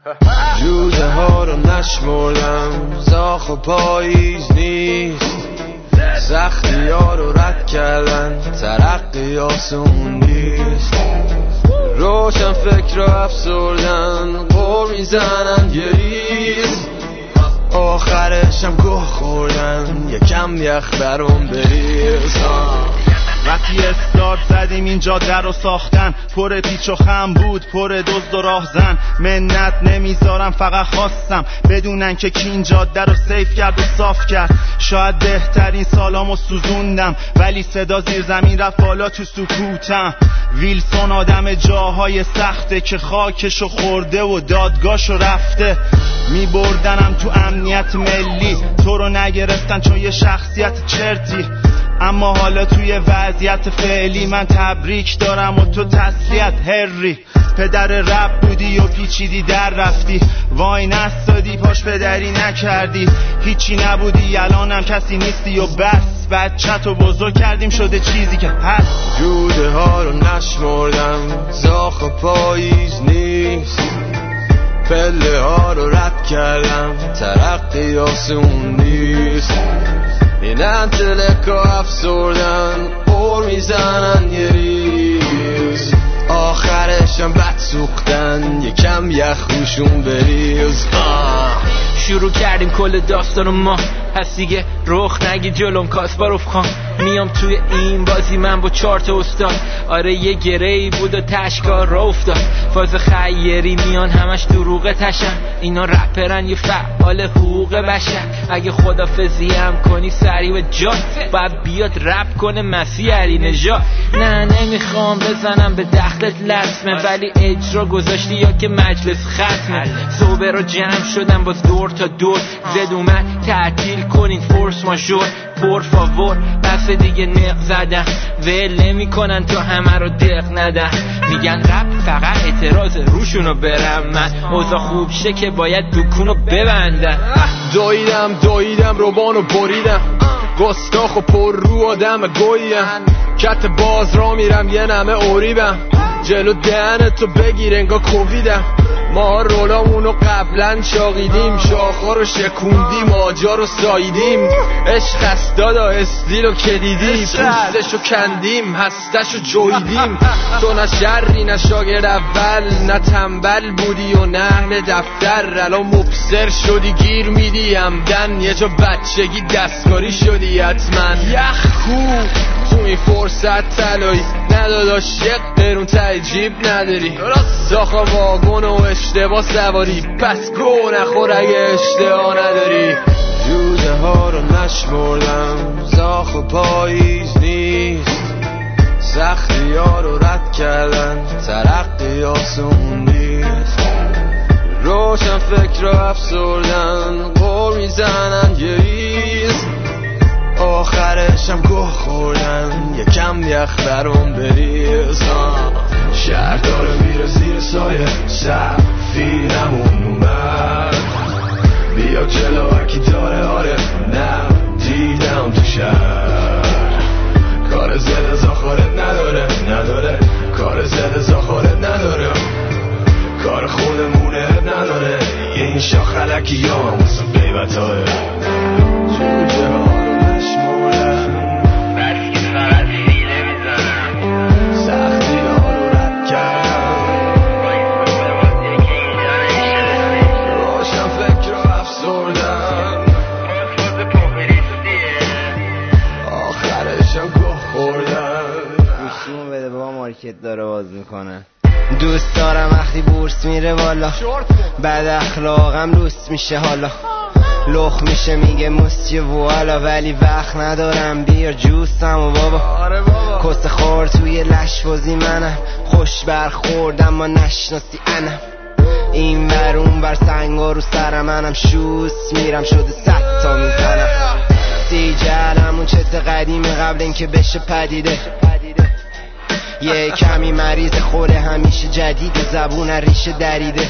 جوجه ها رو نشمردم، زاخ و پاییز نیست، سختی ها رو رد کردن، ترقی آسون نیست. روشن فکر رو افسردن، قور میزنن یه ریز، آخرشم گوه خوردن، یکم یخ برام بریز. وقتی استارت زدیم این جاده رو ساختن، پر پیچ و خم بود، پر دزد و راهزن. منت نمیذارم، فقط خواستم بدونن که کی این جاده رو سیف کرد و صاف کرد. شاید بهترین سالامو سوزوندم، ولی صدا زیر زمین رفت بالا تو سکوتم. ویلسون آدم جاهای سخته که خاکشو خورده و دادگاهشو رفته. میبردنم تو امنیت ملی، تو رو نگرفتن چون یه شخصیت چرتی. اما حالا توی وضعیت فعلی من تبریک دارم و تو تسلیت هری. پدر رپ بودی و پیچیدی در رفتی، وای نستادی پاش پدری نکردی. هیچی نبودی الانم کسی نیستی و بس، بچه‌تو بزرگ کردیم شده چیزی که هست. جوده ها رو نشمردم، زاخ و پاییز نیست، پله ها رو رد کردم، ترقی آسون نیست. این انتلکا افسردن، قور میزنن یه ریز، آخرشم بد سوختن، یکم یخ روشون بریز. شروع کردیم کل داستانو ما، پس دیگه رخ نگی جلوم کاسپاروف خان. میام توی این بازی من با 4 تا استاد، آره یه گره‌ای بود و تشکار را افتاد. فاز خیری میان همش دروغ تشن، اینا رپرن یه فعال حقوق بشر. اگه خدافظی هم کنی سری و جات، باید بیاد رپ کنه مسیح علی نژاد. نه نمیخوام بزنم به دخلت لطمه، ولی اجرا گذاشتی یا که مجلس ختمه. صوبه رو جمع شدم باز دور تا دور، زد اومد تعطیل کنین فورس ماژور. پر فاور بس دیگه نق زدم، ول نمی کنن تا همه رو دق ندن. میگن رپ فقط اعتراض روشونو برم من، اوضاع خوب شه که باید دکونو ببندن. دویدم روبانو بریدم، گستاخ و پر رو آدم گویم. کت باز را میرم یه نمه اوریبم، جلو دهنتو بگیر انگا کوویدم. ما رولامونو قبلا شاقیدیم، شاخا رو شکوندیم، آجا رو ساییدیم. عشق است دادا استیلو کلیدی، پوستشو کندیم، هستشو جویدیم. تو نه شری نه شاگرد اول، نه تنبل بودی و نه دفتر. الان مبصر شدی گیر میدی همدن، یه جا بچگی دستکاری شدی حتما. یخ کو تو این فرصت طلایی، نداداش یک قرون ته جیب نداری. ساخا واگن و اشتباه سواری، پس گو نخور اگه اشتباه نداری. جوده ها رو نشمردم، زاخ و پاییز نیست، سختی ها رو رد کردن، ترقی آسون نیست. روشن فکر رو افسردن، قور میزنن یه ریز، آخرشم گوه خوردن، یکم یخ برام بریز. شهر داره میره زیر سایه، سفینمون اومد، بیا جلو هرکی داره. آره نه دیدم تو شهر، کار زده زاخارت نداره، کار زده زاخارت نداره، کار خودمونه نداره. این شاخ علکی ها هموسون قیبت های جوجه ها رو نشمردن، بس که فقط حیله میزنن، سختی ها رو رد کردن، روشن فکر رو افسردن، آخرشم گوه خوردن. گوشیمون بده بابا مارکت داره باز میکنه. دوست دارم وقتی بورس میره بالا، بد اخلاقم لوس میشه حالا، لخ میشه میگه مستی والا، ولی وقت ندارم بیار جوستم و بابا. کس خور توی لشوازی منم، خوش برخوردم ما نشناسی انم. این ور اون ور سنگا رو سر منم، شوس میرم شده 100 تا میزنم. سیجرم اون چت قدیمی قبل اینکه بشه پدیده، یه کمی مریض خوره همیشه جدید، زبون ریشه دریده.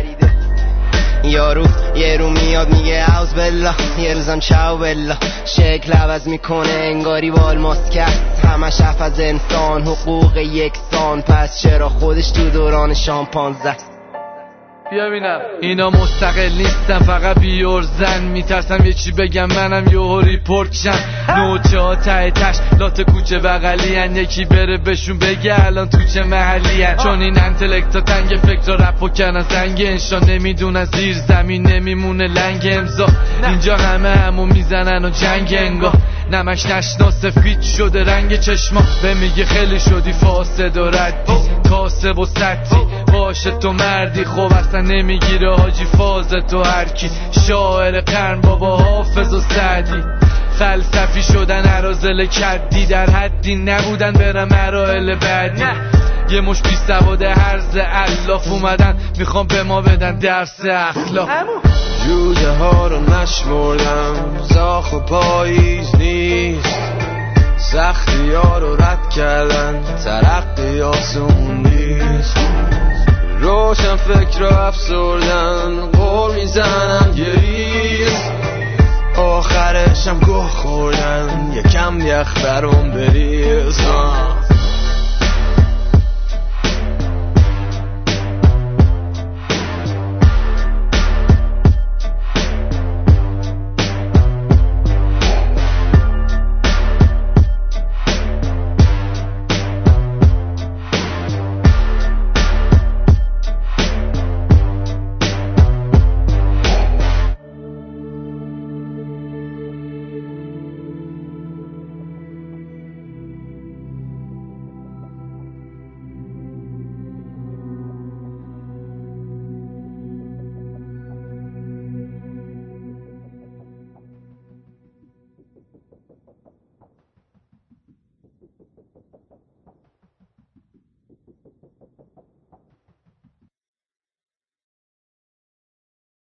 یارو یه رو میاد میگه اوز بالله، یه روزم چاو بالله، شکل عوض میکنه انگاری والماسک است، همش حرف از انسان حقوق یکسان، پس چرا خودش تو دوران شامپانزه است. بیا ببینم. اینا مستقل نیستن فقط بیورزن، میترسم یه چی بگم منم یهو ریپورت شم. نوچه ها ته تش لات کوچه بغلی هن، یکی بره بهشون بگه الان تو چه محلی هن. چون این انتلکتا تنگ فکر رپ و کنن زنگ انشا، نمیدونن زیر زمین نمیمونه لنگ امضا. اینجا همو میزنن و جنگ انگاه، نمش نشنا سفید شده رنگ چشما. به میگه خیلی شدی فاسد و ردی، کاسب و سطی باشه تو مردی. خب اصلا نمیگیره حاجی فاز تو هرکی، شاعر قرن بابا حافظ و سعدی. فلسفی شدن عرازل کدی، در حدی نبودن برم مراحل بعدی. یه مش بی سواد هرز الاف اومدن میخوام به ما بدن درس اخلاق. جوجه ها رو نشمردم، زاخ و پاییز نیست، سختی ها رو رد کردن، ترقی آسون نیست. روشن فکر رو افسردن، قول میزنن یه ریز، آخرشم گوه خوردن، یکم یخ برام بریز.